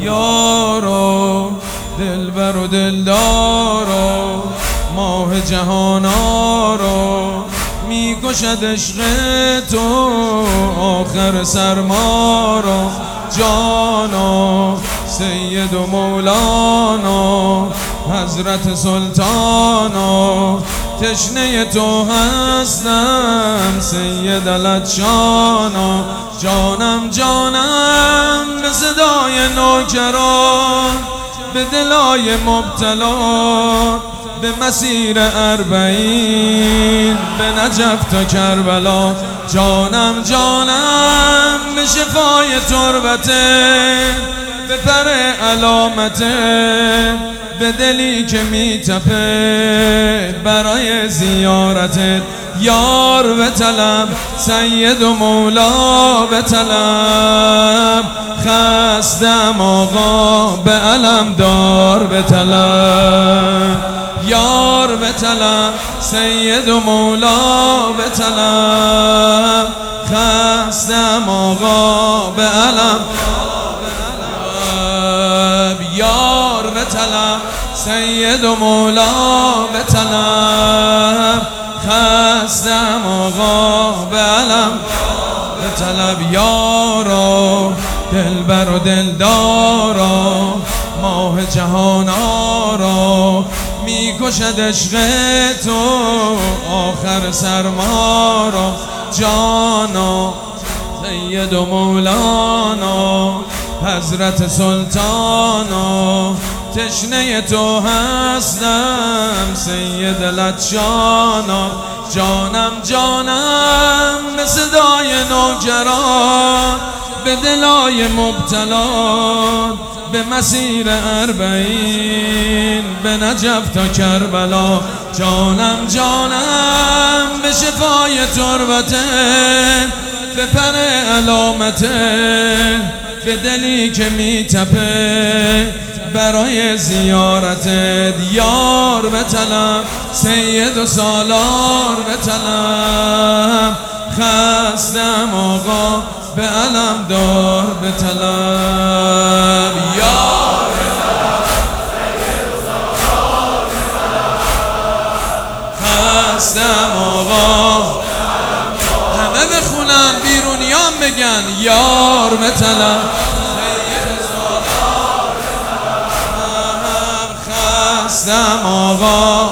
یارو دلبر و دلدارو ماه جهانارو میکشد عشق تو آخر سرمارو جانا سید و مولانا حضرت سلطانا تشنه تو هستم سید لطشانا جانم جانم به صدای نوکران به دلای مبتلا به مسیر اربعین به نجف تا کربلا جانم جانم به شفای تربته به پر علامته به دلی که میتپه برای زیارتت یار به طلب سید و مولا به طلب خستم آقا به علم دار به طلب یار به طلب سید و مولا به طلب خستم آقا به علم یار به طلب سید و مولا به طلب خستم آقا به علم به طلب یارو دلبر و دلدارو ماه جهانارو میکشد عشق تو آخر سرمارو جانا سید و مولانا حضرت سلطانا تشنه تو هستم سید لطشانا جانم جانم به صدای نوکران به دلای مبتلا به مسیر اربعین به نجف تا کربلا جانم جانم به شفای تربته به پر علامته به دلی که میتپه برای زیارتت یار به طلب سید و سالار به طلب خستم آقا به علم دار به طلب یار به طلب سید و سالار به طلب خستم آقا همه بخونن بیرونیان بگن یار به طلب خستم آقا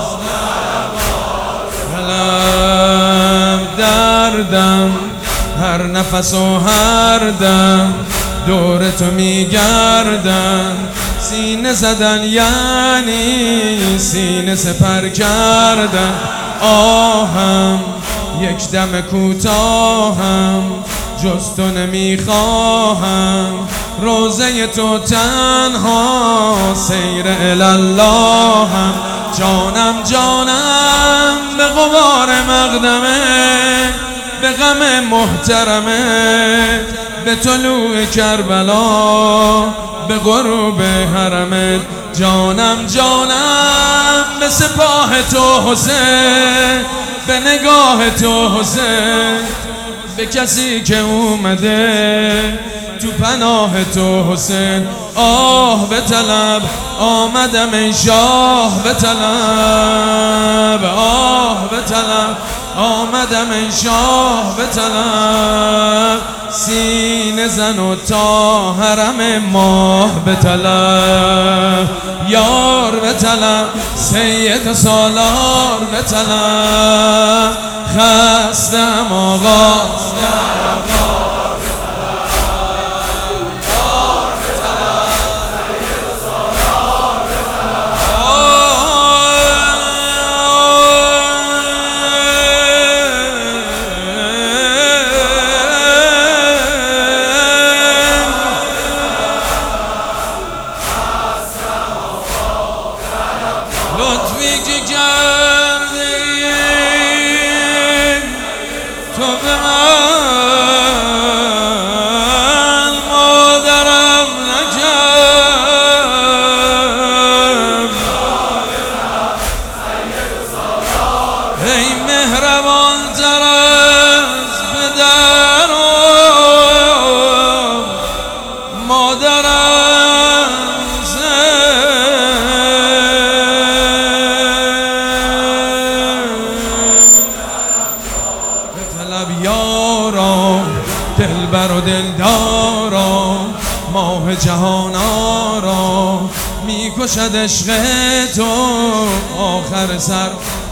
علم دردم هر نفس و هر دم دور تو میگردم سینه زدن یعنی سینه سپر کردن آهم یک دم کوتاهم جز تو نمیخواهم روزه تو تنها سیر الاللهم جانم جانم به غبار مقدمه به غم محترمه به طلوع کربلا به غروب حرمت جانم جانم به سپاه تو حسین به نگاه تو حسین به کسی که اومده تو پناه تو حسین آه به طلب آمدم ای شاه به طلب آه به طلب آمدم ای شاه به طلب سینه زن و تا حرم ماه به طلب یار به طلب سید و سالار به طلب خستم آقا لطفی که کردی تو به من دلبر و دلدارا ماه جهان آرا میکشد عشق تو آخر سر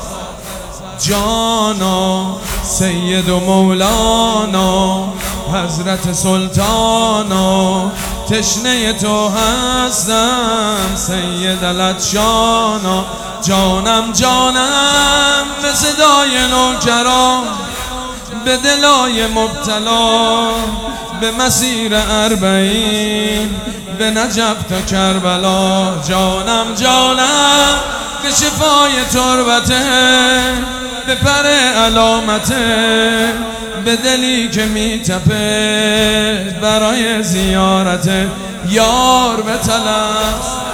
جانا سید و مولانا حضرت سلطانا تشنه تو هستم سید العطشانا جانم جانم به صدای نوکران به دلای مبتلا به مسیر اربعین به نجف تا کربلا جانم جانم به شفای تربته به پر علامته به دلی که میتپه برای زیارت یار به طلب